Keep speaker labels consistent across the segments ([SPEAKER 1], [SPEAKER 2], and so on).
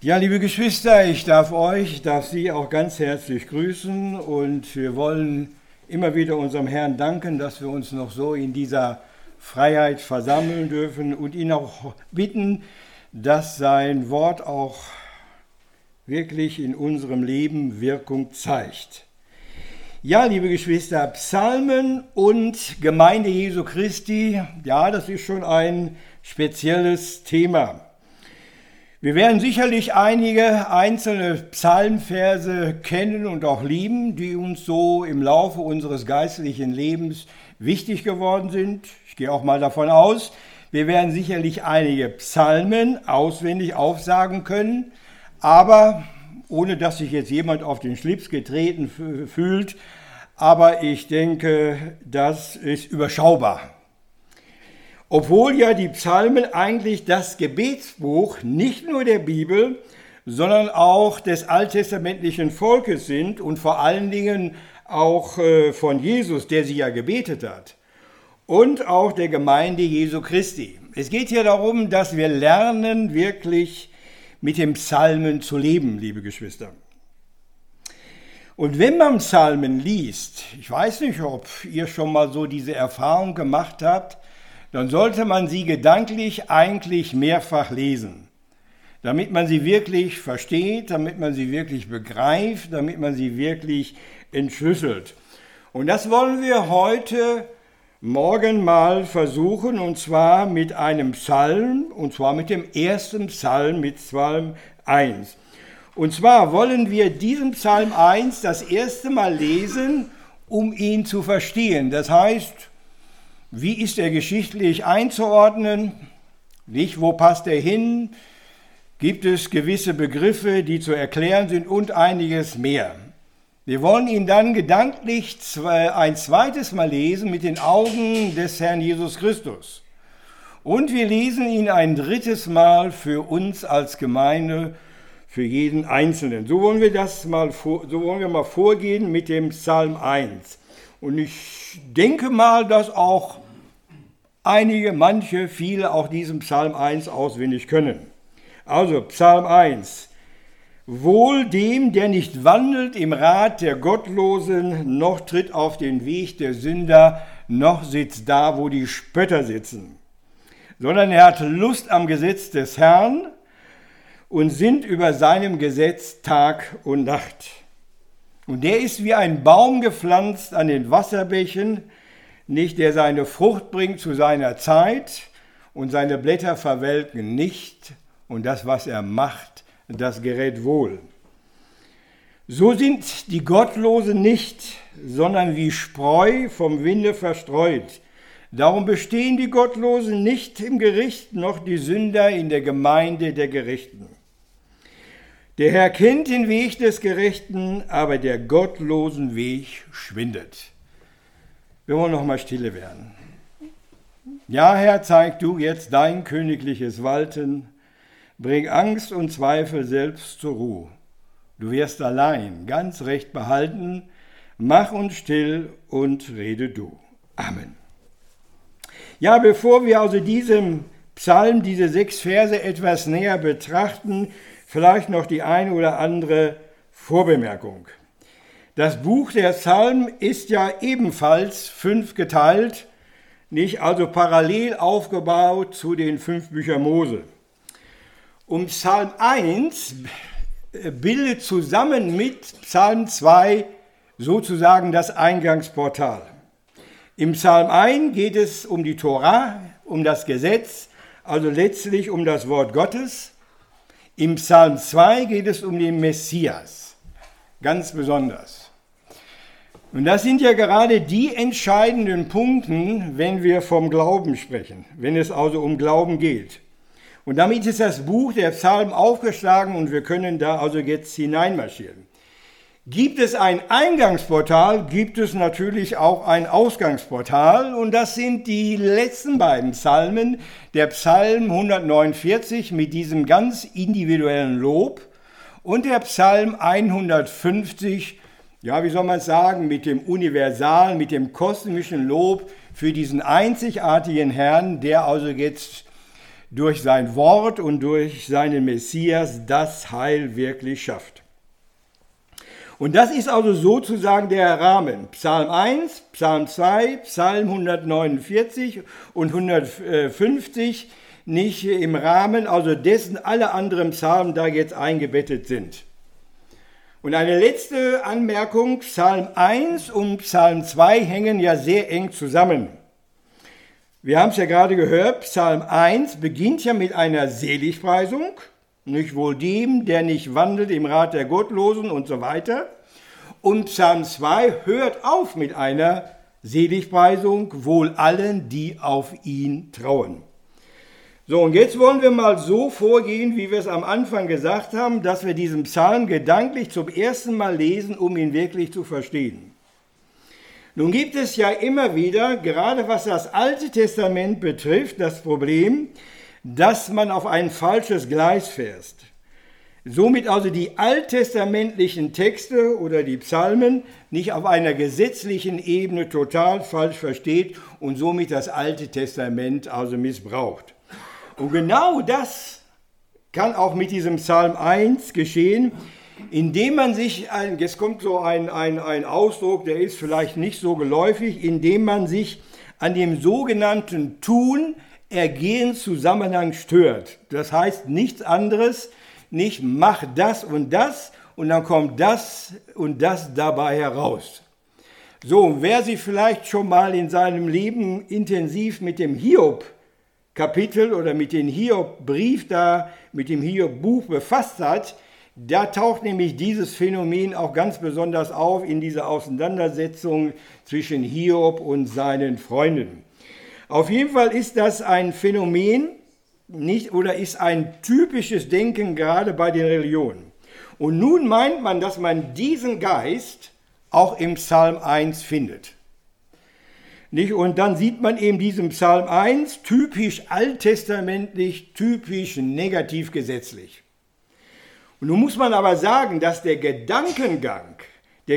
[SPEAKER 1] Ja, liebe Geschwister, ich darf Sie auch ganz herzlich grüßen und wir wollen immer wieder unserem Herrn danken, dass wir uns noch so in dieser Freiheit versammeln dürfen und ihn auch bitten, dass sein Wort auch wirklich in unserem Leben Wirkung zeigt. Ja, liebe Geschwister, Psalmen und Gemeinde Jesu Christi, ja, das ist schon ein spezielles Thema. Wir werden sicherlich einige einzelne Psalmverse kennen und auch lieben, die uns so im Laufe unseres geistlichen Lebens wichtig geworden sind. Ich gehe auch mal davon aus, wir werden sicherlich einige Psalmen auswendig aufsagen können, aber ohne dass sich jetzt jemand auf den Schlips getreten fühlt, aber ich denke, das ist überschaubar. Obwohl ja die Psalmen eigentlich das Gebetsbuch nicht nur der Bibel, sondern auch des alttestamentlichen Volkes sind und vor allen Dingen auch von Jesus, der sie ja gebetet hat, und auch der Gemeinde Jesu Christi. Es geht hier darum, dass wir lernen, wirklich mit den Psalmen zu leben, liebe Geschwister. Und wenn man Psalmen liest, ich weiß nicht, ob ihr schon mal so diese Erfahrung gemacht habt, dann sollte man sie gedanklich eigentlich mehrfach lesen, damit man sie wirklich versteht, damit man sie wirklich begreift, damit man sie wirklich entschlüsselt. Und das wollen wir heute Morgen mal versuchen, und zwar mit einem Psalm, und zwar mit dem ersten Psalm, mit Psalm 1. Und zwar wollen wir diesen Psalm 1 das erste Mal lesen, um ihn zu verstehen. Das heißt, wie ist er geschichtlich einzuordnen? Wo passt er hin? Gibt es gewisse Begriffe, die zu erklären sind und einiges mehr? Wir wollen ihn dann gedanklich ein zweites Mal lesen mit den Augen des Herrn Jesus Christus. Und wir lesen ihn ein drittes Mal für uns als Gemeinde, für jeden Einzelnen. So wollen wir mal vorgehen mit dem Psalm 1. Und ich denke mal, dass auch viele auch diesen Psalm 1 auswendig können. Also Psalm 1. Wohl dem, der nicht wandelt im Rat der Gottlosen, noch tritt auf den Weg der Sünder, noch sitzt da, wo die Spötter sitzen. Sondern er hat Lust am Gesetz des Herrn und sinnt über seinem Gesetz Tag und Nacht. Und der ist wie ein Baum gepflanzt an den Wasserbächen, nicht der seine Frucht bringt zu seiner Zeit und seine Blätter verwelken nicht und das, was er macht, das gerät wohl. So sind die Gottlosen nicht, sondern wie Spreu vom Winde verstreut. Darum bestehen die Gottlosen nicht im Gericht, noch die Sünder in der Gemeinde der Gerechten. Der Herr kennt den Weg des Gerechten, aber der gottlosen Weg schwindet. Wir wollen noch mal stille werden. Ja, Herr, zeig du jetzt dein königliches Walten, bring Angst und Zweifel selbst zur Ruhe. Du wirst allein ganz recht behalten, mach uns still und rede du. Amen. Ja, bevor wir also diesem Psalm, diese 6 Verse etwas näher betrachten, vielleicht noch die eine oder andere Vorbemerkung. Das Buch der Psalmen ist ja ebenfalls 5 geteilt, nicht also parallel aufgebaut zu den 5 Büchern Mose. Und Psalm 1 bildet zusammen mit Psalm 2 sozusagen das Eingangsportal. Im Psalm 1 geht es um die Tora, um das Gesetz, also letztlich um das Wort Gottes. Im Psalm 2 geht es um den Messias, ganz besonders. Und das sind ja gerade die entscheidenden Punkte, wenn wir vom Glauben sprechen, wenn es also um Glauben geht. Und damit ist das Buch der Psalmen aufgeschlagen und wir können da also jetzt hineinmarschieren. Gibt es ein Eingangsportal, gibt es natürlich auch ein Ausgangsportal und das sind die letzten beiden Psalmen, der Psalm 149 mit diesem ganz individuellen Lob und der Psalm 150, ja, wie soll man sagen, mit dem universalen, mit dem kosmischen Lob für diesen einzigartigen Herrn, der also jetzt durch sein Wort und durch seinen Messias das Heil wirklich schafft. Und das ist also sozusagen der Rahmen. Psalm 1, Psalm 2, Psalm 149 und 150 nicht im Rahmen, also dessen alle anderen Psalmen da jetzt eingebettet sind. Und eine letzte Anmerkung, Psalm 1 und Psalm 2 hängen ja sehr eng zusammen. Wir haben es ja gerade gehört, Psalm 1 beginnt ja mit einer Seligpreisung, nicht wohl dem, der nicht wandelt im Rat der Gottlosen und so weiter. Und Psalm 2 hört auf mit einer Seligpreisung, wohl allen, die auf ihn trauen. So, und jetzt wollen wir mal so vorgehen, wie wir es am Anfang gesagt haben, dass wir diesen Psalm gedanklich zum ersten Mal lesen, um ihn wirklich zu verstehen. Nun gibt es ja immer wieder, gerade was das Alte Testament betrifft, das Problem, dass man auf ein falsches Gleis fährt. Somit also die alttestamentlichen Texte oder die Psalmen nicht auf einer gesetzlichen Ebene total falsch versteht und somit das Alte Testament also missbraucht. Und genau das kann auch mit diesem Psalm 1 geschehen, indem man sich, jetzt kommt so ein Ausdruck, der ist vielleicht nicht so geläufig, indem man sich an dem sogenannten Tun-Ergehen-Zusammenhang stört. Das heißt nichts anderes, nicht mach das und dann kommt das und das dabei heraus. So, wer sich vielleicht schon mal in seinem Leben intensiv mit dem Hiob-Kapitel oder mit dem Hiob-Brief da, mit dem Hiob-Buch befasst hat, da taucht nämlich dieses Phänomen auch ganz besonders auf in dieser Auseinandersetzung zwischen Hiob und seinen Freunden. Auf jeden Fall ist das ein Phänomen, nicht, oder ist ein typisches Denken gerade bei den Religionen. Und nun meint man, dass man diesen Geist auch im Psalm 1 findet. Nicht? Und dann sieht man eben diesen Psalm 1 typisch alttestamentlich, typisch negativ gesetzlich. Und nun muss man aber sagen, dass der Gedankengang der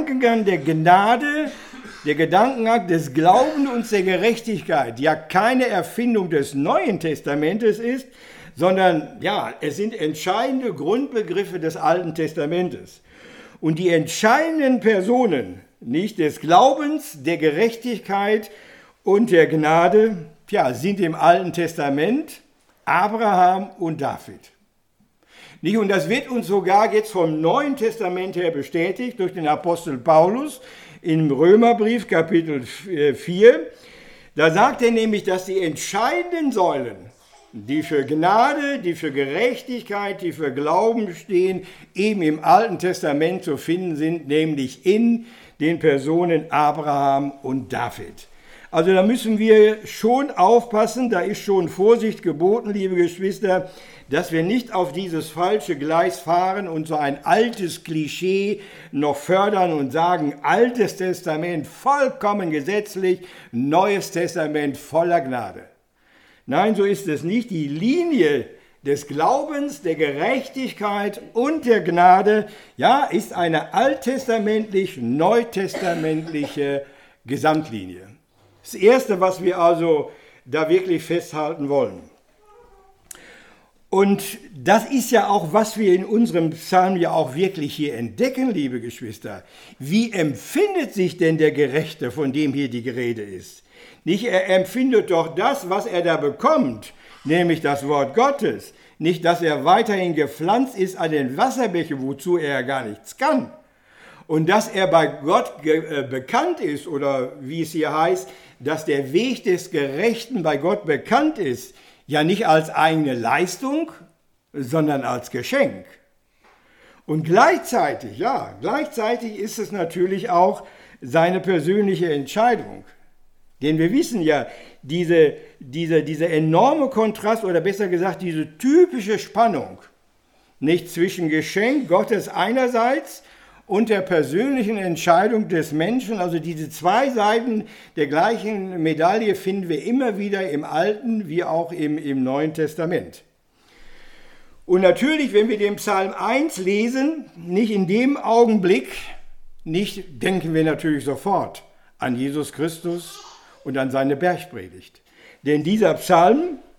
[SPEAKER 1] Gnade, der Gedankengang des Glaubens und der Gerechtigkeit ja keine Erfindung des Neuen Testamentes ist, sondern ja, es sind entscheidende Grundbegriffe des Alten Testamentes. Und die entscheidenden Personen, nicht des Glaubens, der Gerechtigkeit und der Gnade, sind im Alten Testament Abraham und David. Nicht? Und das wird uns sogar jetzt vom Neuen Testament her bestätigt durch den Apostel Paulus im Römerbrief Kapitel 4. Da sagt er nämlich, dass die entscheidenden Säulen, die für Gnade, die für Gerechtigkeit, die für Glauben stehen, eben im Alten Testament zu finden sind, nämlich in den Personen Abraham und David. Also da müssen wir schon aufpassen, da ist schon Vorsicht geboten, liebe Geschwister, dass wir nicht auf dieses falsche Gleis fahren und so ein altes Klischee noch fördern und sagen, Altes Testament vollkommen gesetzlich, Neues Testament voller Gnade. Nein, so ist es nicht. Die Linie des Glaubens, der Gerechtigkeit und der Gnade, ist eine alttestamentlich-neutestamentliche Gesamtlinie. Das Erste, was wir also da wirklich festhalten wollen. Und das ist ja auch, was wir in unserem Psalm ja auch wirklich hier entdecken, liebe Geschwister. Wie empfindet sich denn der Gerechte, von dem hier die Rede ist? Nicht, er empfindet doch das, was er da bekommt, nämlich das Wort Gottes. Nicht, dass er weiterhin gepflanzt ist an den Wasserbächen, wozu er ja gar nichts kann. Und dass er bei Gott bekannt ist, oder wie es hier heißt, dass der Weg des Gerechten bei Gott bekannt ist, ja nicht als eigene Leistung, sondern als Geschenk. Und gleichzeitig ist es natürlich auch seine persönliche Entscheidung. Denn wir wissen ja, diese enorme Kontrast, oder besser gesagt, diese typische Spannung, nicht zwischen Geschenk Gottes einerseits und der persönlichen Entscheidung des Menschen, also diese zwei Seiten der gleichen Medaille finden wir immer wieder im Alten wie auch im Neuen Testament. Und natürlich, wenn wir den Psalm 1 lesen, nicht in dem Augenblick, nicht denken wir natürlich sofort an Jesus Christus und an seine Bergpredigt. Denn dieser Psalm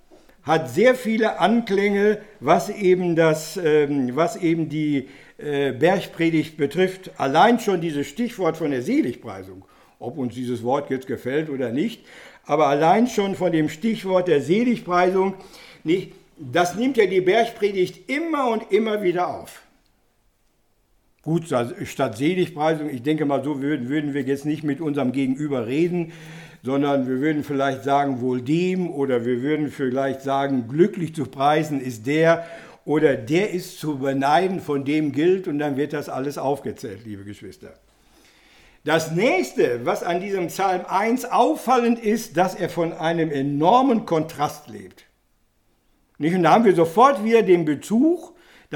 [SPEAKER 1] hat sehr viele Anklänge, was eben die Bergpredigt betrifft. Allein schon dieses Stichwort von der Seligpreisung, ob uns dieses Wort jetzt gefällt oder nicht, aber allein schon von dem Stichwort der Seligpreisung, nicht, das nimmt ja die Bergpredigt immer und immer wieder auf. Gut, statt Seligpreisung, ich denke mal, so würden wir jetzt nicht mit unserem Gegenüber reden, sondern wir würden vielleicht sagen, wohl dem, oder wir würden vielleicht sagen, glücklich zu preisen ist der, oder der ist zu beneiden, von dem gilt, und dann wird das alles aufgezählt, liebe Geschwister. Das nächste, was an diesem Psalm 1 auffallend ist, dass er von einem enormen Kontrast lebt. Nicht? Und da haben wir sofort wieder den Bezug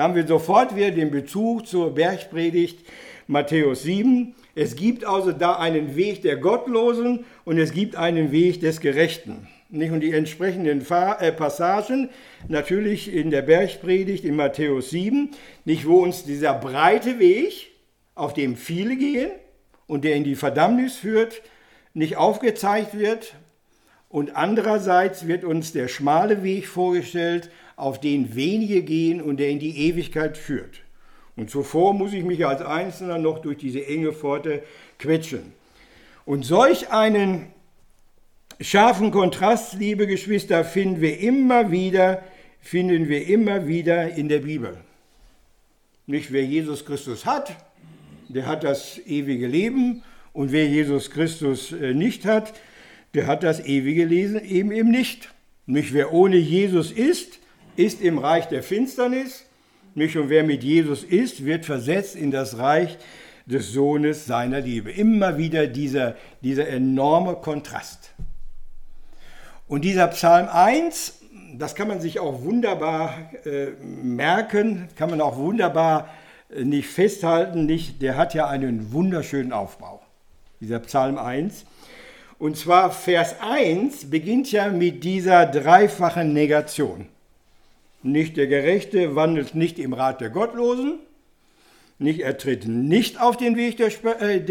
[SPEAKER 1] zur Bergpredigt Matthäus 7. Es gibt also da einen Weg der Gottlosen und es gibt einen Weg des Gerechten. Nicht? Und die entsprechenden Passagen, natürlich in der Bergpredigt in Matthäus 7, nicht, wo uns dieser breite Weg, auf dem viele gehen und der in die Verdammnis führt, nicht aufgezeigt wird. Und andererseits wird uns der schmale Weg vorgestellt, auf den wenige gehen und der in die Ewigkeit führt. Und zuvor muss ich mich als Einzelner noch durch diese enge Pforte quetschen. Und solch einen scharfen Kontrast, liebe Geschwister, finden wir immer wieder in der Bibel. Nicht, wer Jesus Christus hat, der hat das ewige Leben, und wer Jesus Christus nicht hat, der hat das ewige Leben eben nicht. Nicht, wer ohne Jesus ist im Reich der Finsternis. Nicht, und wer mit Jesus ist, wird versetzt in das Reich des Sohnes seiner Liebe. Immer wieder dieser enorme Kontrast. Und dieser Psalm 1, das kann man sich auch wunderbar merken, kann man auch wunderbar nicht festhalten, nicht? Der hat ja einen wunderschönen Aufbau, dieser Psalm 1. Und zwar Vers 1 beginnt ja mit dieser dreifachen Negation. Nicht, der Gerechte wandelt nicht im Rat der Gottlosen, nicht, er tritt nicht auf den Weg der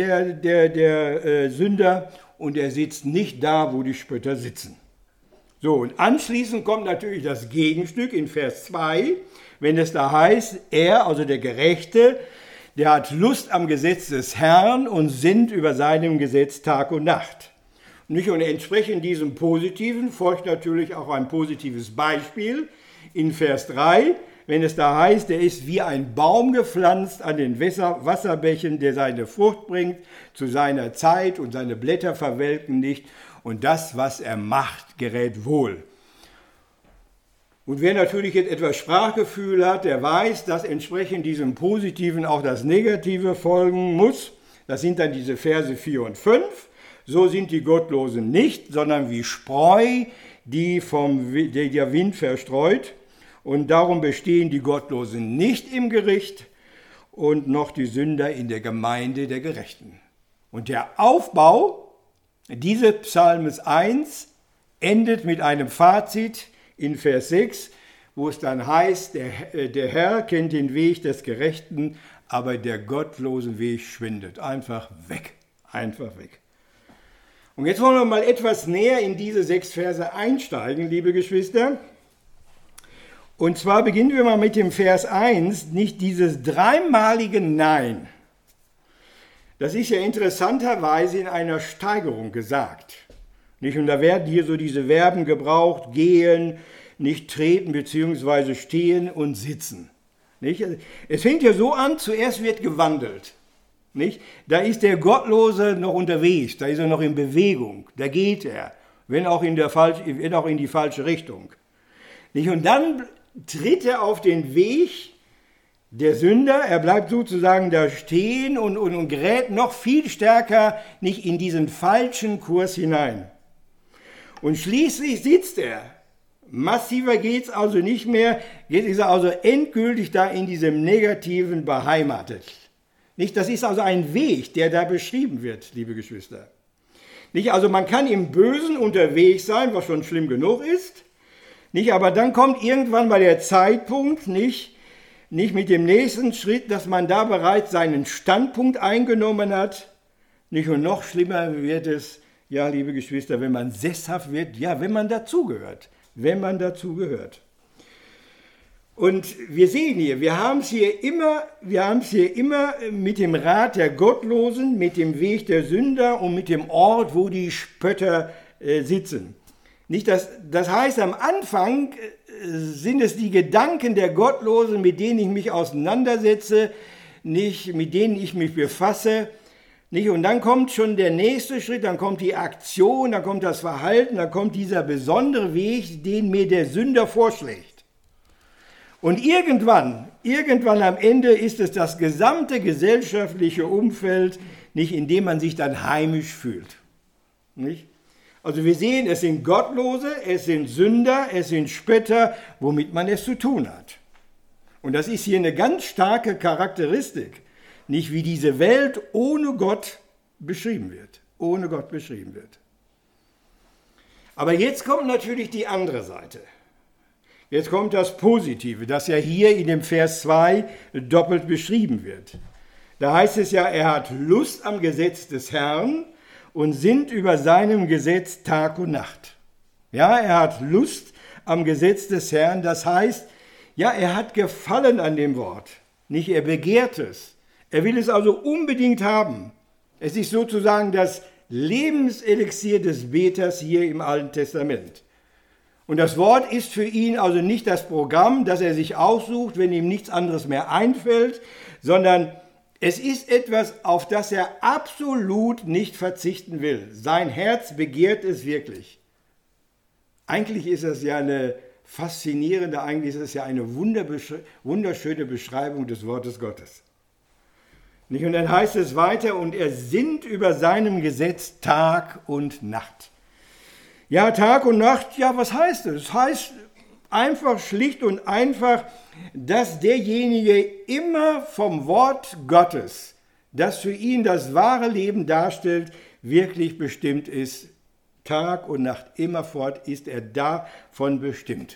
[SPEAKER 1] Sünder, und er sitzt nicht da, wo die Spötter sitzen. So, und anschließend kommt natürlich das Gegenstück in Vers 2, wenn es da heißt, er, also der Gerechte, der hat Lust am Gesetz des Herrn und sinnt über seinem Gesetz Tag und Nacht. Nicht? Und entsprechend diesem Positiven folgt natürlich auch ein positives Beispiel in Vers 3, wenn es da heißt, er ist wie ein Baum gepflanzt an den Wasserbächen, der seine Frucht bringt zu seiner Zeit und seine Blätter verwelken nicht, und das, was er macht, gerät wohl. Und wer natürlich jetzt etwas Sprachgefühl hat, der weiß, dass entsprechend diesem Positiven auch das Negative folgen muss. Das sind dann diese Verse 4 und 5. So sind die Gottlosen nicht, sondern wie Spreu, die der Wind verstreut. Und darum bestehen die Gottlosen nicht im Gericht und noch die Sünder in der Gemeinde der Gerechten. Und der Aufbau dieses Psalmes 1 endet mit einem Fazit in Vers 6, wo es dann heißt, der Herr kennt den Weg des Gerechten, aber der gottlosen Weg schwindet. Einfach weg, einfach weg. Und jetzt wollen wir mal etwas näher in diese 6 Verse einsteigen, liebe Geschwister. Und zwar beginnen wir mal mit dem Vers 1, nicht dieses dreimalige Nein. Das ist ja interessanterweise in einer Steigerung gesagt. Nicht? Und da werden hier so diese Verben gebraucht, gehen, nicht treten bzw. stehen und sitzen. Nicht? Es fängt ja so an, zuerst wird gewandelt. Nicht? Da ist der Gottlose noch unterwegs, da ist er noch in Bewegung, da geht er, wenn auch in die falsche Richtung. Nicht? Und dann tritt er auf den Weg der Sünder, er bleibt sozusagen da stehen und gerät noch viel stärker nicht in diesen falschen Kurs hinein. Und schließlich sitzt er. Massiver geht es also nicht mehr, jetzt ist er also endgültig da in diesem Negativen beheimatet. Nicht, das ist also ein Weg, der da beschrieben wird, liebe Geschwister. Nicht, also man kann im Bösen unterwegs sein, was schon schlimm genug ist, nicht, aber dann kommt irgendwann mal der Zeitpunkt, nicht mit dem nächsten Schritt, dass man da bereits seinen Standpunkt eingenommen hat. Nicht, und noch schlimmer wird es, ja, liebe Geschwister, wenn man sesshaft wird, ja, wenn man dazugehört. wenn man dazu gehört. Und wir sehen hier, wir haben es hier immer mit dem Rat der Gottlosen, mit dem Weg der Sünder und mit dem Ort, wo die Spötter sitzen. Nicht das heißt, am Anfang sind es die Gedanken der Gottlosen, mit denen ich mich auseinandersetze, nicht mit denen ich mich befasse. Nicht? Und dann kommt schon der nächste Schritt, dann kommt die Aktion, dann kommt das Verhalten, dann kommt dieser besondere Weg, den mir der Sünder vorschlägt. Und irgendwann am Ende ist es das gesamte gesellschaftliche Umfeld, nicht, in dem man sich dann heimisch fühlt. Nicht? Also wir sehen, es sind Gottlose, es sind Sünder, es sind Spötter, womit man es zu tun hat. Und das ist hier eine ganz starke Charakteristik, nicht wie diese Welt ohne Gott beschrieben wird. Ohne Gott beschrieben wird. Aber jetzt kommt natürlich die andere Seite. Jetzt kommt das Positive, das ja hier in dem Vers 2 doppelt beschrieben wird. Da heißt es ja, er hat Lust am Gesetz des Herrn und sinnt über seinem Gesetz Tag und Nacht. Ja, er hat Lust am Gesetz des Herrn, das heißt, ja, er hat Gefallen an dem Wort, nicht er begehrt es. Er will es also unbedingt haben. Es ist sozusagen das Lebenselixier des Beters hier im Alten Testament. Und das Wort ist für ihn also nicht das Programm, das er sich aussucht, wenn ihm nichts anderes mehr einfällt, sondern es ist etwas, auf das er absolut nicht verzichten will. Sein Herz begehrt es wirklich. Eigentlich ist es ja eine faszinierende, eigentlich ist es ja eine wunderschöne Beschreibung des Wortes Gottes. Und dann heißt es weiter, und er sinnt über seinem Gesetz Tag und Nacht. Ja, Tag und Nacht, ja, was heißt das? Es heißt einfach, schlicht und einfach, dass derjenige immer vom Wort Gottes, das für ihn das wahre Leben darstellt, wirklich bestimmt ist. Tag und Nacht, immerfort ist er davon bestimmt.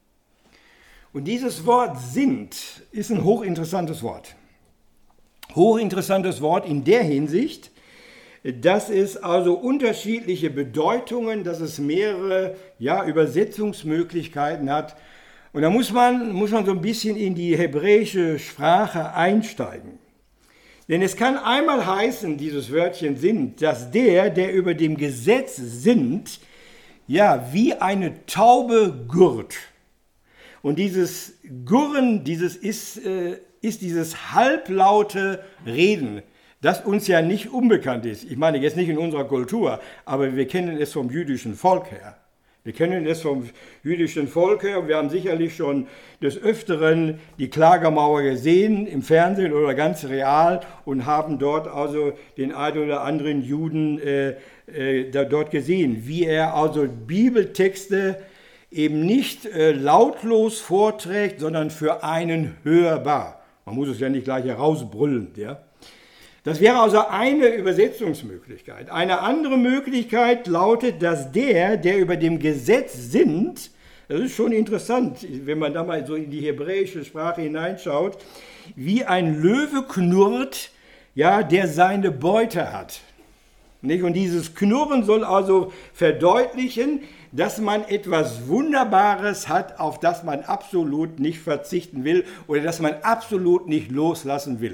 [SPEAKER 1] Und dieses Wort sinnt ist ein hochinteressantes Wort. Hochinteressantes Wort in der Hinsicht, dass es also unterschiedliche Bedeutungen, dass es mehrere Übersetzungsmöglichkeiten hat. Und da muss man so ein bisschen in die hebräische Sprache einsteigen. Denn es kann einmal heißen, dieses Wörtchen sinnt, dass der über dem Gesetz sinnt, ja, wie eine Taube gurrt. Und dieses Gurren, ist dieses halblaute Reden, das uns ja nicht unbekannt ist. Ich meine jetzt nicht in unserer Kultur, aber wir kennen es vom jüdischen Volk her. Wir kennen es vom jüdischen Volk her. Wir haben sicherlich schon des Öfteren die Klagermauer gesehen, im Fernsehen oder ganz real, und haben dort also den einen oder anderen Juden dort gesehen, wie er also Bibeltexte eben nicht lautlos vorträgt, sondern für einen hörbar. Man muss es ja nicht gleich herausbrüllen, ja. Das wäre also eine Übersetzungsmöglichkeit. Eine andere Möglichkeit lautet, dass der über dem Gesetz sinnt, das ist schon interessant, wenn man da mal so in die hebräische Sprache hineinschaut, wie ein Löwe knurrt, ja, der seine Beute hat. Nicht? Und dieses Knurren soll also verdeutlichen, dass man etwas Wunderbares hat, auf das man absolut nicht verzichten will oder das man absolut nicht loslassen will.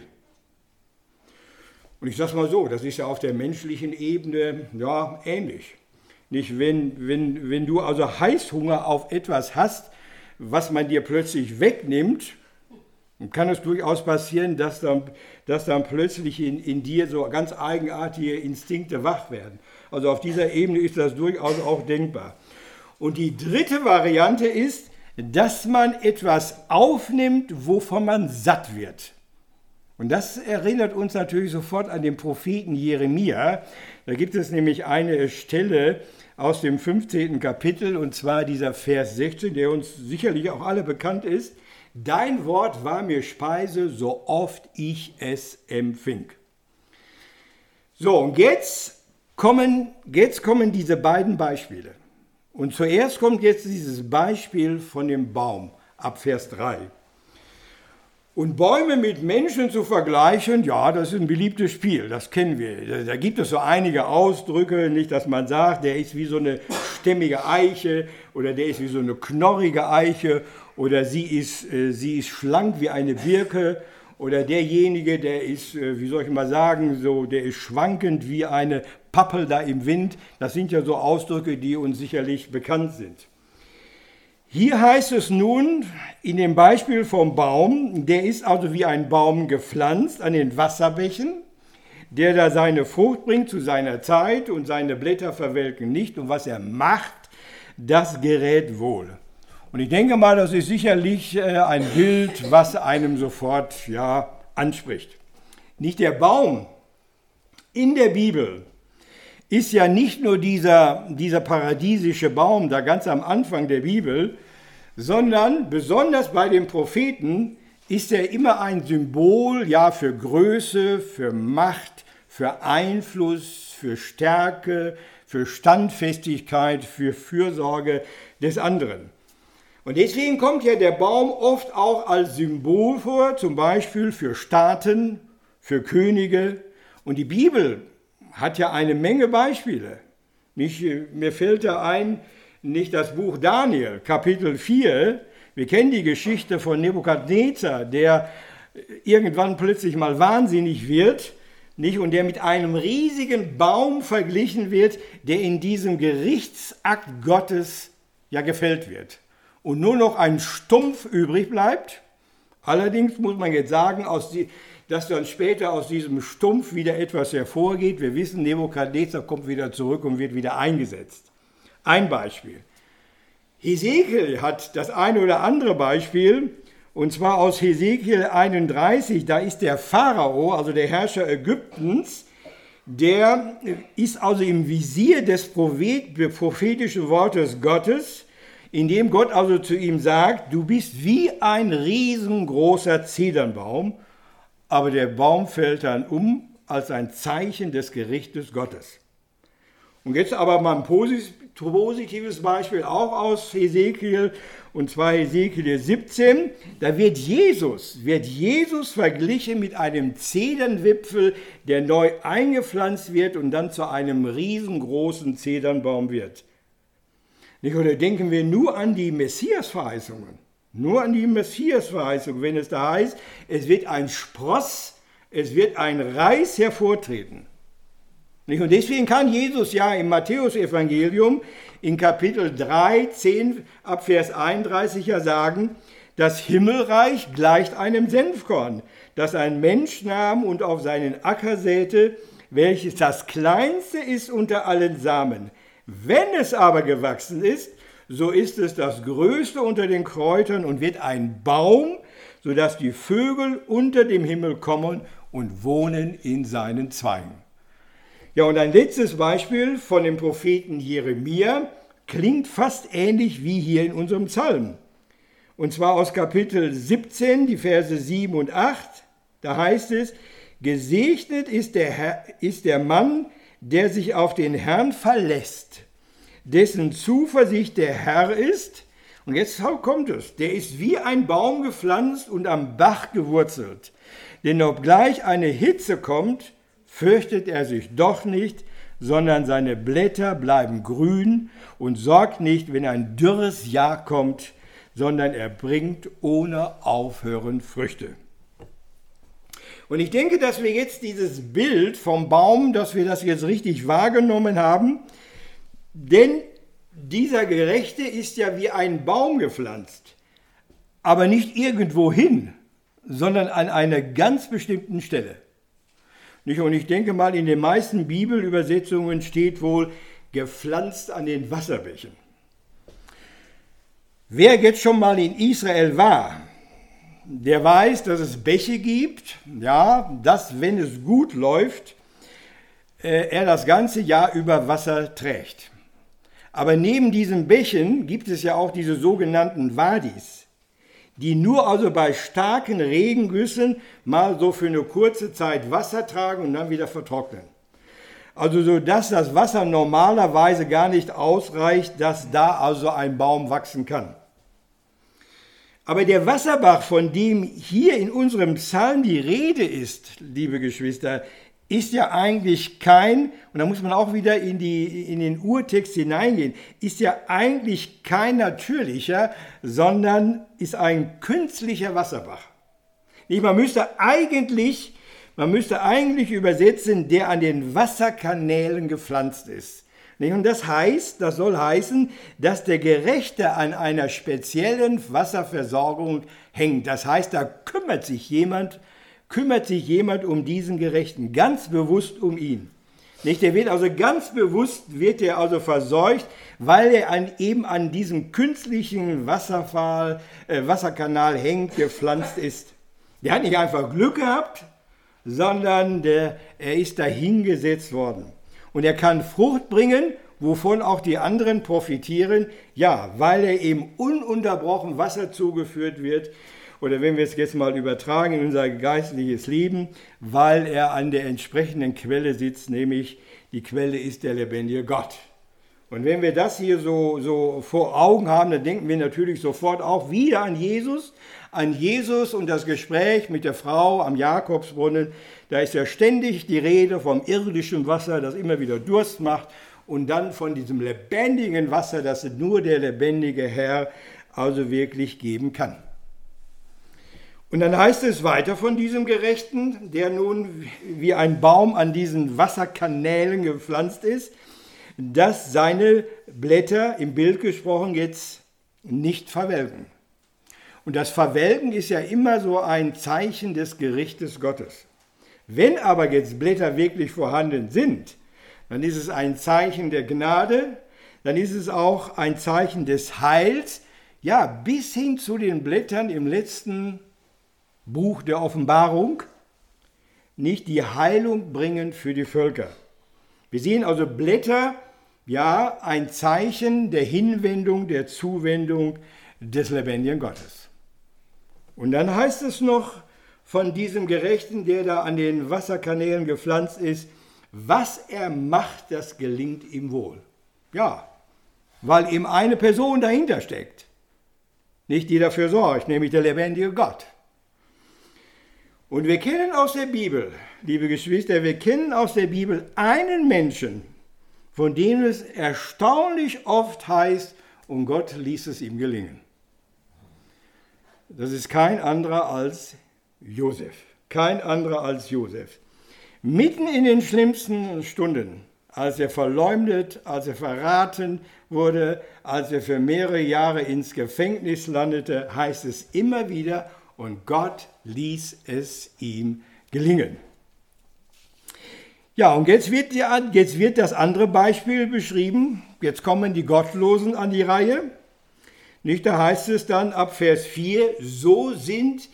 [SPEAKER 1] Und ich sage es mal so, das ist ja auf der menschlichen Ebene ja ähnlich. Nicht, wenn du also Heißhunger auf etwas hast, was man dir plötzlich wegnimmt, kann es durchaus passieren, dass dann plötzlich in dir so ganz eigenartige Instinkte wach werden. Also auf dieser Ebene ist das durchaus auch denkbar. Und die dritte Variante ist, dass man etwas aufnimmt, wovon man satt wird. Und das erinnert uns natürlich sofort an den Propheten Jeremia. Da gibt es nämlich eine Stelle aus dem 15. Kapitel, und zwar dieser Vers 16, der uns sicherlich auch alle bekannt ist. Dein Wort war mir Speise, so oft ich es empfing. So, und jetzt kommen diese beiden Beispiele. Und zuerst kommt jetzt dieses Beispiel von dem Baum ab Vers 3. Und Bäume mit Menschen zu vergleichen, ja, das ist ein beliebtes Spiel, das kennen wir. Da gibt es so einige Ausdrücke, nicht, dass man sagt, der ist wie so eine stämmige Eiche oder der ist wie so eine knorrige Eiche oder sie ist schlank wie eine Birke oder derjenige, der ist, wie soll ich mal sagen, so, der ist schwankend wie eine Pappel da im Wind. Das sind ja so Ausdrücke, die uns sicherlich bekannt sind. Hier heißt es nun in dem Beispiel vom Baum, der ist also wie ein Baum gepflanzt an den Wasserbächen, der da seine Frucht bringt zu seiner Zeit und seine Blätter verwelken nicht und was er macht, das gerät wohl. Und ich denke mal, das ist sicherlich ein Bild, was einem sofort anspricht. Nicht der Baum in der Bibel ist ja nicht nur dieser paradiesische Baum da ganz am Anfang der Bibel, sondern besonders bei den Propheten ist er immer ein Symbol für Größe, für Macht, für Einfluss, für Stärke, für Standfestigkeit, für Fürsorge des anderen. Und deswegen kommt ja der Baum oft auch als Symbol vor, zum Beispiel für Staaten, für Könige. Und die Bibel hat ja eine Menge Beispiele. Mir fällt da ein, nicht das Buch Daniel, Kapitel 4. Wir kennen die Geschichte von Nebukadnezar, der irgendwann plötzlich mal wahnsinnig wird, nicht? Und der mit einem riesigen Baum verglichen wird, der in diesem Gerichtsakt Gottes gefällt wird. Und nur noch ein Stumpf übrig bleibt. Allerdings muss man jetzt sagen, dass dann später aus diesem Stumpf wieder etwas hervorgeht. Wir wissen, Nebukadnezar kommt wieder zurück und wird wieder eingesetzt. Ein Beispiel. Hesekiel hat das eine oder andere Beispiel, und zwar aus Hesekiel 31, da ist der Pharao, also der Herrscher Ägyptens, der ist also im Visier des prophetischen Wortes Gottes, in dem Gott also zu ihm sagt, du bist wie ein riesengroßer Zedernbaum, aber der Baum fällt dann um als ein Zeichen des Gerichtes Gottes. Und jetzt aber mal ein positives Beispiel auch aus Hesekiel, und zwar Hesekiel 17. Da wird Jesus verglichen mit einem Zedernwipfel, der neu eingepflanzt wird und dann zu einem riesengroßen Zedernbaum wird. Oder denken wir nur an die Messiasverheißungen. Nur an die Messiasverheißung, wenn es da heißt, es wird ein Spross, es wird ein Reis hervortreten. Und deswegen kann Jesus im Matthäus-Evangelium in Kapitel 3, 10 ab Vers 31 sagen, das Himmelreich gleicht einem Senfkorn, das ein Mensch nahm und auf seinen Acker säte, welches das kleinste ist unter allen Samen. Wenn es aber gewachsen ist, so ist es das größte unter den Kräutern und wird ein Baum, sodass die Vögel unter dem Himmel kommen und wohnen in seinen Zweigen. Und ein letztes Beispiel von dem Propheten Jeremia klingt fast ähnlich wie hier in unserem Psalm. Und zwar aus Kapitel 17, die Verse 7 und 8. Da heißt es, gesegnet ist der Mann, der sich auf den Herrn verlässt, dessen Zuversicht der Herr ist. Und jetzt kommt es, der ist wie ein Baum gepflanzt und am Bach gewurzelt. Denn obgleich eine Hitze kommt, fürchtet er sich doch nicht, sondern seine Blätter bleiben grün und sorgt nicht, wenn ein dürres Jahr kommt, sondern er bringt ohne Aufhören Früchte. Und ich denke, dass wir jetzt dieses Bild vom Baum, dass wir das jetzt richtig wahrgenommen haben, denn dieser Gerechte ist ja wie ein Baum gepflanzt, aber nicht irgendwo hin, sondern an einer ganz bestimmten Stelle. Und ich denke mal, in den meisten Bibelübersetzungen steht wohl, gepflanzt an den Wasserbächen. Wer jetzt schon mal in Israel war, der weiß, dass es Bäche gibt, dass, wenn es gut läuft, er das ganze Jahr über Wasser trägt. Aber neben diesen Bächen gibt es ja auch diese sogenannten Wadis, die nur also bei starken Regengüssen mal so für eine kurze Zeit Wasser tragen und dann wieder vertrocknen. Also so, dass das Wasser normalerweise gar nicht ausreicht, dass da also ein Baum wachsen kann. Aber der Wasserbach, von dem hier in unserem Psalm die Rede ist, liebe Geschwister, ist ja eigentlich kein, und da muss man auch wieder in den Urtext hineingehen, ist ja eigentlich kein natürlicher, sondern ist ein künstlicher Wasserbach. Man müsste eigentlich übersetzen, der an den Wasserkanälen gepflanzt ist. Und das soll heißen, dass der Gerechte an einer speziellen Wasserversorgung hängt. Das heißt, da kümmert sich jemand um diesen Gerechten, ganz bewusst um ihn. Der wird also ganz bewusst versorgt, weil er eben an diesem künstlichen Wasserkanal hängt, gepflanzt ist. Der hat nicht einfach Glück gehabt, sondern er ist dahingesetzt worden. Und er kann Frucht bringen, wovon auch die anderen profitieren, ja, weil er eben ununterbrochen Wasser zugeführt wird. Oder wenn wir es jetzt mal übertragen in unser geistliches Leben, weil er an der entsprechenden Quelle sitzt, nämlich die Quelle ist der lebendige Gott. Und wenn wir das hier so vor Augen haben, dann denken wir natürlich sofort auch wieder an Jesus und das Gespräch mit der Frau am Jakobsbrunnen. Da ist ja ständig die Rede vom irdischen Wasser, das immer wieder Durst macht, und dann von diesem lebendigen Wasser, das nur der lebendige Herr also wirklich geben kann. Und dann heißt es weiter von diesem Gerechten, der nun wie ein Baum an diesen Wasserkanälen gepflanzt ist, dass seine Blätter, im Bild gesprochen, jetzt nicht verwelken. Und das Verwelken ist ja immer so ein Zeichen des Gerichtes Gottes. Wenn aber jetzt Blätter wirklich vorhanden sind, dann ist es ein Zeichen der Gnade, dann ist es auch ein Zeichen des Heils, ja, bis hin zu den Blättern im letzten Buch der Offenbarung, nicht die Heilung bringen für die Völker. Wir sehen also Blätter, ja, ein Zeichen der Hinwendung, der Zuwendung des lebendigen Gottes. Und dann heißt es noch von diesem Gerechten, der da an den Wasserkanälen gepflanzt ist, was er macht, das gelingt ihm wohl. Ja, weil eben eine Person dahinter steckt, nicht die dafür sorgt, nämlich der lebendige Gott. Und wir kennen aus der Bibel, liebe Geschwister, wir kennen aus der Bibel einen Menschen, von dem es erstaunlich oft heißt, und Gott ließ es ihm gelingen. Das ist kein anderer als Josef. Kein anderer als Josef. Mitten in den schlimmsten Stunden, als er verleumdet, als er verraten wurde, als er für mehrere Jahre ins Gefängnis landete, heißt es immer wieder, und Gott ließ es ihm gelingen. Ja, und jetzt wird das andere Beispiel beschrieben. Jetzt kommen die Gottlosen an die Reihe. Nicht, da heißt es dann ab Vers 4, so sind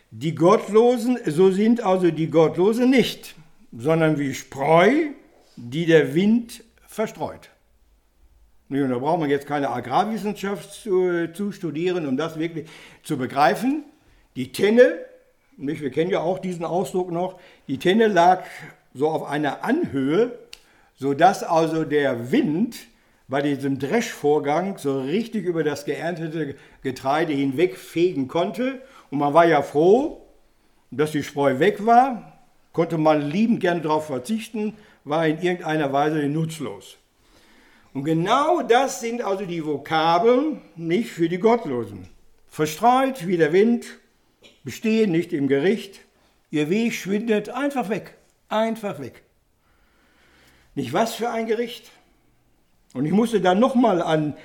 [SPEAKER 1] also die Gottlosen nicht, sondern wie Spreu, die der Wind verstreut. Und da braucht man jetzt keine Agrarwissenschaft zu studieren, um das wirklich zu begreifen. Die Tenne, wir kennen ja auch diesen Ausdruck noch, die Tenne lag so auf einer Anhöhe, sodass also der Wind bei diesem Dreschvorgang so richtig über das geerntete Getreide hinwegfegen konnte. Und man war ja froh, dass die Spreu weg war, konnte man liebend gerne darauf verzichten, war in irgendeiner Weise nutzlos. Und genau das sind also die Vokabeln nicht für die Gottlosen. Verstreut wie der Wind, bestehen nicht im Gericht, ihr Weg schwindet einfach weg, einfach weg. Nicht was für ein Gericht. Und ich musste dann nochmal an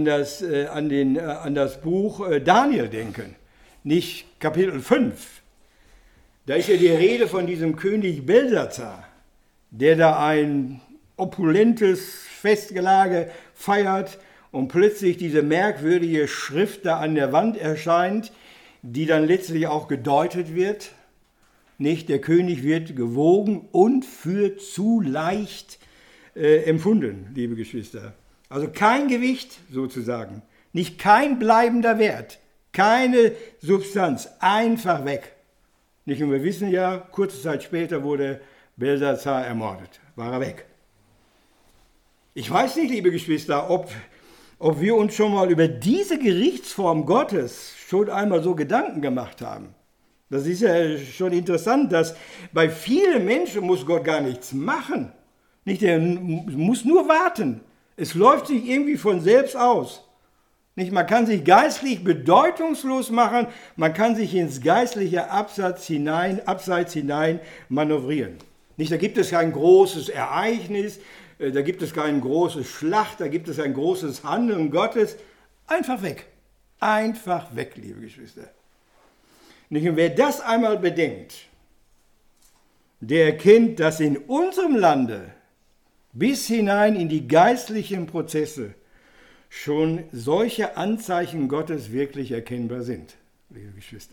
[SPEAKER 1] das Buch Daniel denken, nicht Kapitel 5. Da ist ja die Rede von diesem König Belsazar, der da ein opulentes Festgelage feiert und plötzlich diese merkwürdige Schrift da an der Wand erscheint, die dann letztlich auch gedeutet wird. Nicht, der König wird gewogen und für zu leicht empfunden, liebe Geschwister. Also kein Gewicht sozusagen, nicht kein bleibender Wert, keine Substanz, einfach weg. Nicht, und wir wissen ja, kurze Zeit später wurde Belsazar ermordet, war er weg. Ich weiß nicht, liebe Geschwister, ob wir uns schon mal über diese Gerichtsform Gottes schon einmal so Gedanken gemacht haben. Das ist ja schon interessant, dass bei vielen Menschen muss Gott gar nichts machen. Nicht, er muss nur warten. Es läuft sich irgendwie von selbst aus. Nicht, man kann sich geistlich bedeutungslos machen, man kann sich ins geistliche Abseits hinein manövrieren. Nicht, da gibt es kein großes Ereignis, da gibt es keine große Schlacht, da gibt es ein großes Handeln Gottes. Einfach weg. Einfach weg, liebe Geschwister. Nicht, und wer das einmal bedenkt, der erkennt, dass in unserem Lande bis hinein in die geistlichen Prozesse schon solche Anzeichen Gottes wirklich erkennbar sind, liebe Geschwister.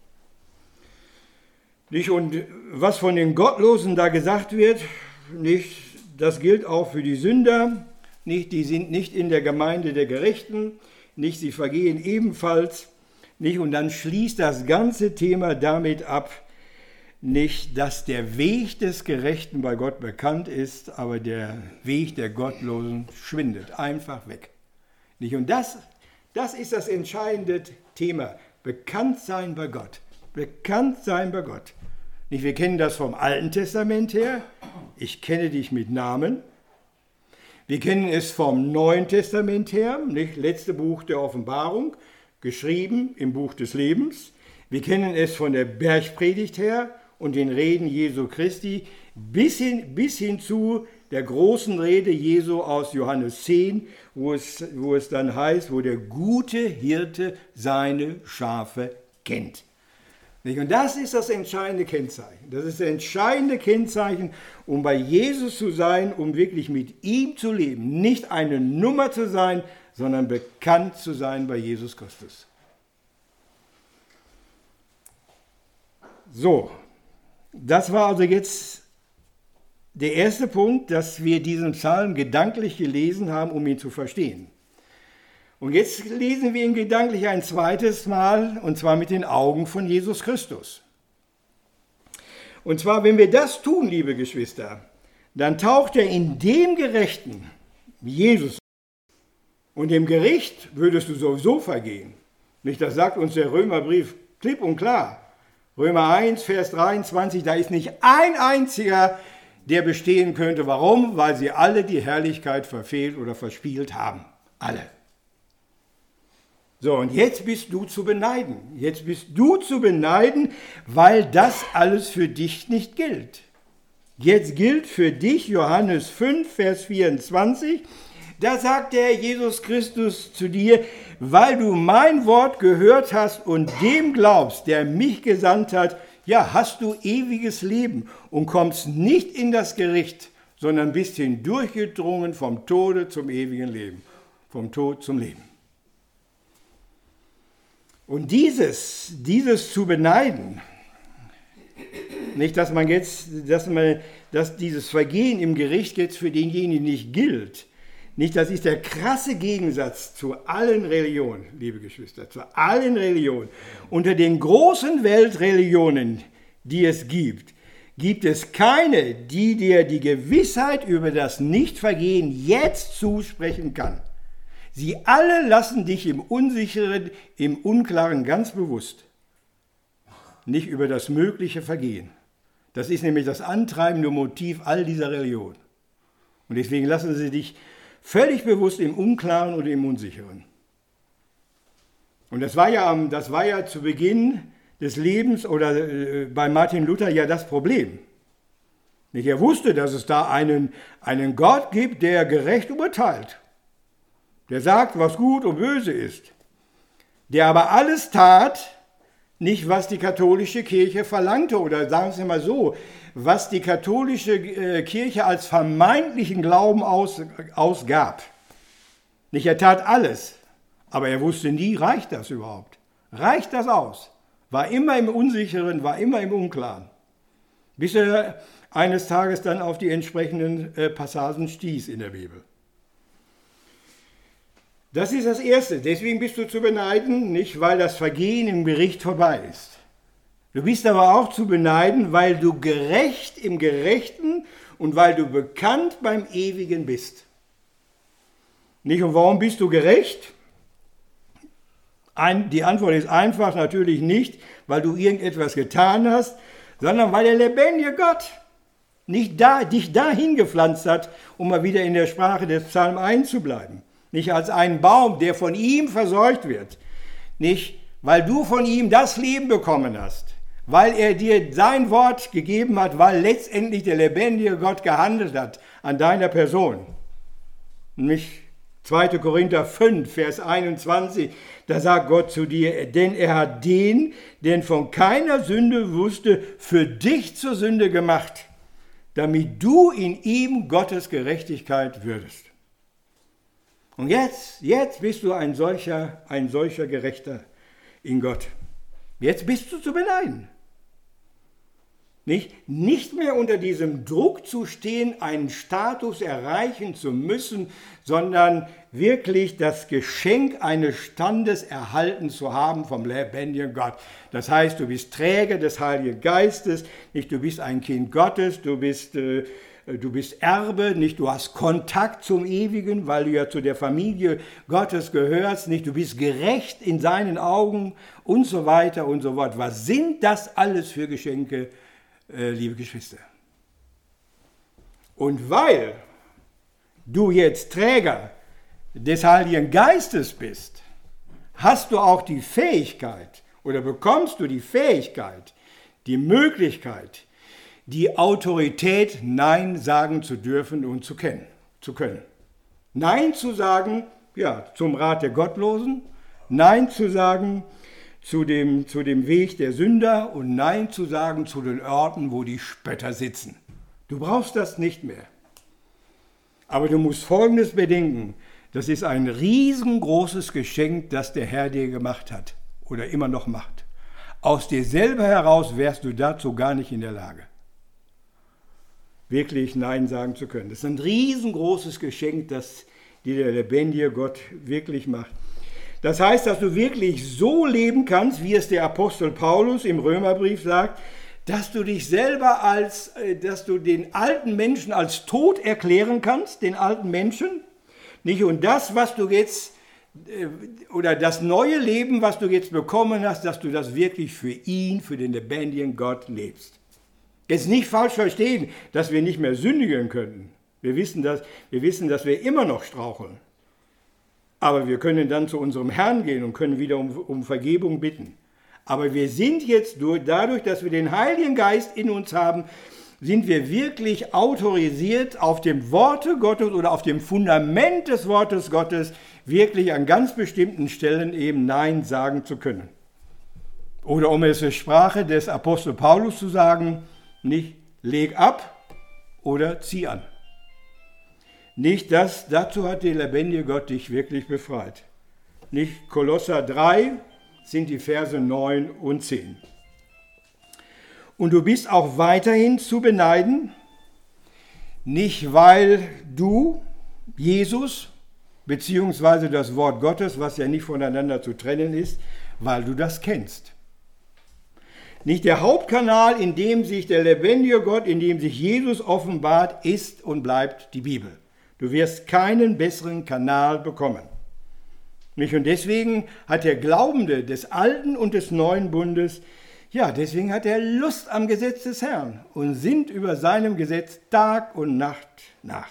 [SPEAKER 1] Nicht, und was von den Gottlosen da gesagt wird, nicht, das gilt auch für die Sünder, nicht, die sind nicht in der Gemeinde der Gerechten, nicht, sie vergehen ebenfalls, nicht, und dann schließt das ganze Thema damit ab, nicht, dass der Weg des Gerechten bei Gott bekannt ist, aber der Weg der Gottlosen schwindet einfach weg. Nicht, und das ist das entscheidende Thema, bekannt sein bei Gott, bekannt sein bei Gott. Nicht, wir kennen das vom Alten Testament her, ich kenne dich mit Namen. Wir kennen es vom Neuen Testament her, nicht, letzte Buch der Offenbarung, geschrieben im Buch des Lebens. Wir kennen es von der Bergpredigt her und den Reden Jesu Christi bis hin zu der großen Rede Jesu aus Johannes 10, wo es dann heißt, wo der gute Hirte seine Schafe kennt. Und das ist das entscheidende Kennzeichen. Das ist das entscheidende Kennzeichen, um bei Jesus zu sein, um wirklich mit ihm zu leben. Nicht eine Nummer zu sein, sondern bekannt zu sein bei Jesus Christus. So, das war also jetzt der erste Punkt, dass wir diesen Psalm gedanklich gelesen haben, um ihn zu verstehen. Und jetzt lesen wir ihn gedanklich ein zweites Mal, und zwar mit den Augen von Jesus Christus. Und zwar, wenn wir das tun, liebe Geschwister, dann taucht er in dem Gerechten, wie Jesus, und im Gericht würdest du sowieso vergehen. Nicht, das sagt uns der Römerbrief klipp und klar. Römer 1, Vers 23, da ist nicht ein einziger, der bestehen könnte. Warum? Weil sie alle die Herrlichkeit verfehlt oder verspielt haben. Alle. So, und jetzt bist du zu beneiden. Jetzt bist du zu beneiden, weil das alles für dich nicht gilt. Jetzt gilt für dich Johannes 5, Vers 24. Da sagt der Jesus Christus zu dir, weil du mein Wort gehört hast und dem glaubst, der mich gesandt hat, ja, hast du ewiges Leben und kommst nicht in das Gericht, sondern bist hindurchgedrungen vom Tode zum ewigen Leben, vom Tod zum Leben. Und dieses zu beneiden, nicht, dass dieses Vergehen im Gericht jetzt für denjenigen nicht gilt, nicht, das ist der krasse Gegensatz zu allen Religionen, liebe Geschwister, zu allen Religionen. Unter den großen Weltreligionen, die es gibt, gibt es keine, die dir die Gewissheit über das Nichtvergehen jetzt zusprechen kann. Sie alle lassen dich im Unsicheren, im Unklaren ganz bewusst, nicht über das mögliche Vergehen. Das ist nämlich das antreibende Motiv all dieser Religionen. Und deswegen lassen sie dich völlig bewusst im Unklaren oder im Unsicheren. Und das war ja zu Beginn des Lebens oder bei Martin Luther ja das Problem. Er wusste, dass es da einen Gott gibt, der gerecht urteilt. Der sagt, was gut und böse ist. Der aber alles tat, nicht was die katholische Kirche verlangte, oder sagen Sie mal so, was die katholische Kirche als vermeintlichen Glauben ausgab. Nicht, er tat alles, aber er wusste nie, reicht das überhaupt? Reicht das aus? War immer im Unsicheren, war immer im Unklaren. Bis er eines Tages dann auf die entsprechenden Passagen stieß in der Bibel. Das ist das Erste. Deswegen bist du zu beneiden, nicht weil das Vergehen im Gericht vorbei ist. Du bist aber auch zu beneiden, weil du gerecht im Gerechten und weil du bekannt beim Ewigen bist. Nicht, und warum bist du gerecht? Die Antwort ist einfach natürlich nicht, weil du irgendetwas getan hast, sondern weil der lebendige Gott dich dahin gepflanzt hat, um mal wieder in der Sprache des Psalm 1 zu bleiben. Nicht als einen Baum, der von ihm versorgt wird. Nicht, weil du von ihm das Leben bekommen hast, weil er dir sein Wort gegeben hat, weil letztendlich der lebendige Gott gehandelt hat an deiner Person. Nicht 2. Korinther 5, Vers 21, da sagt Gott zu dir, denn er hat den, der von keiner Sünde wusste, für dich zur Sünde gemacht, damit du in ihm Gottes Gerechtigkeit würdest. Und jetzt bist du ein solcher Gerechter in Gott. Jetzt bist du zu beneiden. Nicht mehr unter diesem Druck zu stehen, einen Status erreichen zu müssen, sondern wirklich das Geschenk eines Standes erhalten zu haben vom lebendigen Gott. Das heißt, du bist Träger des Heiligen Geistes, nicht du bist ein Kind Gottes, du bist Erbe, nicht du hast Kontakt zum Ewigen, weil du ja zu der Familie Gottes gehörst, nicht du bist gerecht in seinen Augen und so weiter und so fort. Was sind das alles für Geschenke, liebe Geschwister? Und weil du jetzt Träger des Heiligen Geistes bist, hast du auch die Fähigkeit oder bekommst du die Fähigkeit, die Möglichkeit, die Autorität, Nein sagen zu dürfen und zu können. Nein zu sagen, ja, zum Rat der Gottlosen, Nein zu sagen zu dem Weg der Sünder und Nein zu sagen zu den Orten, wo die Spötter sitzen. Du brauchst das nicht mehr. Aber du musst Folgendes bedenken, das ist ein riesengroßes Geschenk, das der Herr dir gemacht hat oder immer noch macht. Aus dir selber heraus wärst du dazu gar nicht in der Lage, wirklich Nein sagen zu können. Das ist ein riesengroßes Geschenk, das dir der lebendige Gott wirklich macht. Das heißt, dass du wirklich so leben kannst, wie es der Apostel Paulus im Römerbrief sagt, dass du dich selber dass du den alten Menschen als tot erklären kannst, den alten Menschen, nicht? Und das, was du jetzt, oder das neue Leben, was du jetzt bekommen hast, dass du das wirklich für ihn, für den lebendigen Gott lebst. Jetzt nicht falsch verstehen, dass wir nicht mehr sündigen können. Wir wissen, dass wir immer noch straucheln. Aber wir können dann zu unserem Herrn gehen und können wieder um Vergebung bitten. Aber wir sind jetzt dadurch, dass wir den Heiligen Geist in uns haben, sind wir wirklich autorisiert, auf dem Worte Gottes oder auf dem Fundament des Wortes Gottes wirklich an ganz bestimmten Stellen eben Nein sagen zu können. Oder um es in Sprache des Apostel Paulus zu sagen, nicht leg ab oder zieh an. Nicht das, dazu hat der lebendige Gott dich wirklich befreit. Nicht Kolosser 3 sind die Verse 9 und 10. Und du bist auch weiterhin zu beneiden, nicht weil du, Jesus, beziehungsweise das Wort Gottes, was ja nicht voneinander zu trennen ist, weil du das kennst. Nicht der Hauptkanal, in dem sich der lebendige Gott, in dem sich Jesus offenbart, ist und bleibt die Bibel. Du wirst keinen besseren Kanal bekommen. Nicht? Und deswegen hat der Glaubende des Alten und des Neuen Bundes, ja, deswegen hat er Lust am Gesetz des Herrn und sinnt über seinem Gesetz Tag und Nacht nach.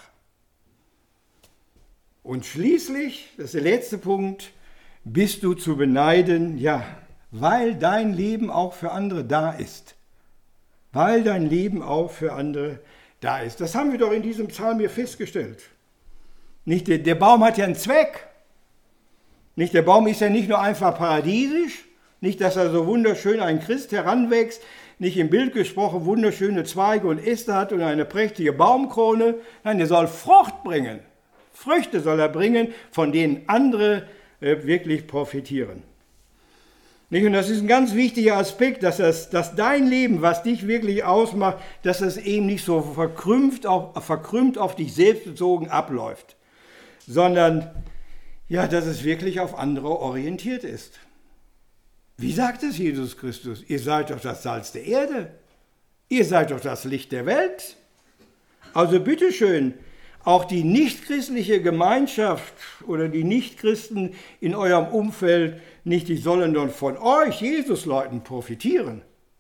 [SPEAKER 1] Und schließlich, das ist der letzte Punkt, bist du zu beneiden, ja, weil dein Leben auch für andere da ist. Weil dein Leben auch für andere da ist. Das haben wir doch in diesem Psalm hier festgestellt. Nicht, der Baum hat ja einen Zweck. Nicht, der Baum ist ja nicht nur einfach paradiesisch, nicht, dass er so wunderschön ein Christ heranwächst, nicht im Bild gesprochen wunderschöne Zweige und Äste hat und eine prächtige Baumkrone. Nein, der soll Frucht bringen. Früchte soll er bringen, von denen andere wirklich profitieren. Nicht? Und das ist ein ganz wichtiger Aspekt, dass dein Leben, was dich wirklich ausmacht, dass es eben nicht so verkrümmt auf dich selbst bezogen abläuft, sondern ja, dass es wirklich auf andere orientiert ist. Wie sagt es Jesus Christus? Ihr seid doch das Salz der Erde. Ihr seid doch das Licht der Welt. Also bitteschön, auch die nichtchristliche Gemeinschaft oder die Nichtchristen in eurem Umfeld nicht, die sollen dann von euch, Jesusleuten, profitieren.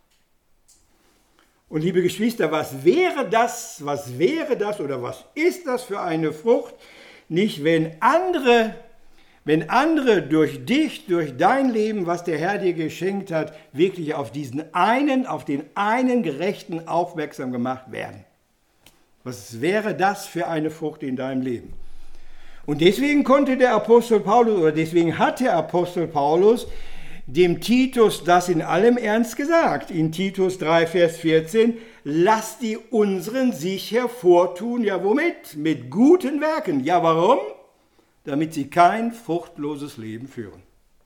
[SPEAKER 1] Und liebe Geschwister, was wäre das oder was ist das für eine Frucht, nicht wenn andere durch dich, durch dein Leben, was der Herr dir geschenkt hat, wirklich auf den einen Gerechten aufmerksam gemacht werden. Was wäre das für eine Frucht in deinem Leben? Und deswegen hat der Apostel Paulus dem Titus das in allem Ernst gesagt. In Titus 3, Vers 14, lasst die unseren sich hervortun. Ja, womit? Mit guten Werken. Ja, warum? Damit sie kein fruchtloses Leben führen.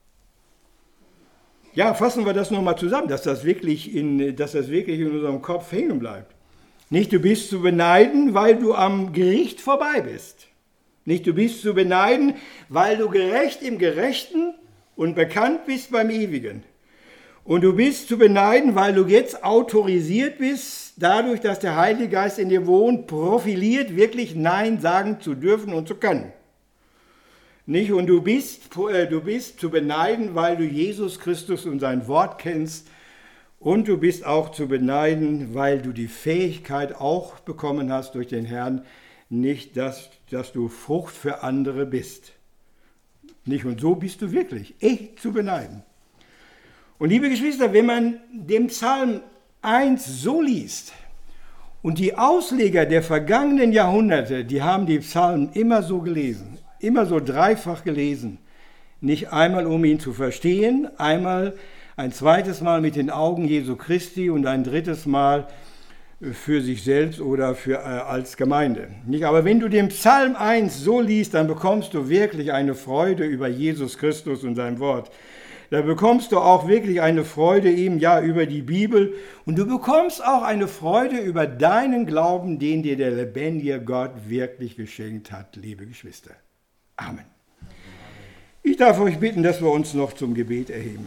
[SPEAKER 1] Ja, fassen wir das nochmal zusammen, dass das wirklich in unserem Kopf hängen bleibt. Nicht, du bist zu beneiden, weil du am Gericht vorbei bist. Nicht, du bist zu beneiden, weil du gerecht im Gerechten und bekannt bist beim Ewigen. Und du bist zu beneiden, weil du jetzt autorisiert bist, dadurch, dass der Heilige Geist in dir wohnt, profiliert, wirklich Nein sagen zu dürfen und zu können. Nicht? Und du bist zu beneiden, weil du Jesus Christus und sein Wort kennst. Und du bist auch zu beneiden, weil du die Fähigkeit auch bekommen hast durch den Herrn, nicht, dass du Frucht für andere bist. Nicht? Und so bist du wirklich echt zu beneiden. Und liebe Geschwister, wenn man den Psalm 1 so liest, und die Ausleger der vergangenen Jahrhunderte, die haben die Psalmen immer so gelesen, immer so dreifach gelesen. Nicht einmal, um ihn zu verstehen, ein zweites Mal mit den Augen Jesu Christi und ein drittes Mal für sich selbst oder als Gemeinde. Nicht? Aber wenn du den Psalm 1 so liest, dann bekommst du wirklich eine Freude über Jesus Christus und sein Wort. Da bekommst du auch wirklich eine Freude eben, ja, über die Bibel. Und du bekommst auch eine Freude über deinen Glauben, den dir der lebendige Gott wirklich geschenkt hat, liebe Geschwister. Amen. Ich darf euch bitten, dass wir uns noch zum Gebet erheben.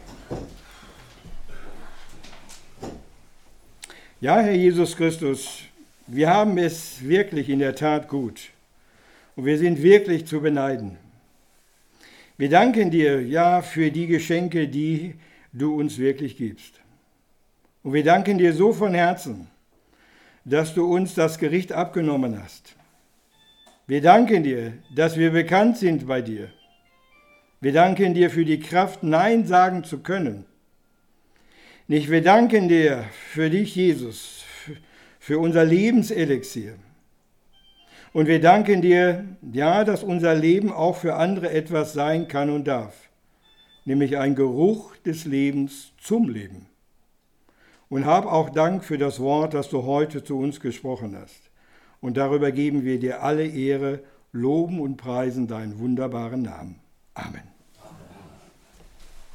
[SPEAKER 1] Ja, Herr Jesus Christus, wir haben es wirklich in der Tat gut und wir sind wirklich zu beneiden. Wir danken dir, ja, für die Geschenke, die du uns wirklich gibst. Und wir danken dir so von Herzen, dass du uns das Gericht abgenommen hast. Wir danken dir, dass wir bekannt sind bei dir. Wir danken dir für die Kraft, Nein sagen zu können. Nicht, wir danken dir für dich, Jesus, für unser Lebenselixier. Und wir danken dir, ja, dass unser Leben auch für andere etwas sein kann und darf, nämlich ein Geruch des Lebens zum Leben. Und hab auch Dank für das Wort, das du heute zu uns gesprochen hast. Und darüber geben wir dir alle Ehre, loben und preisen deinen wunderbaren Namen. Amen.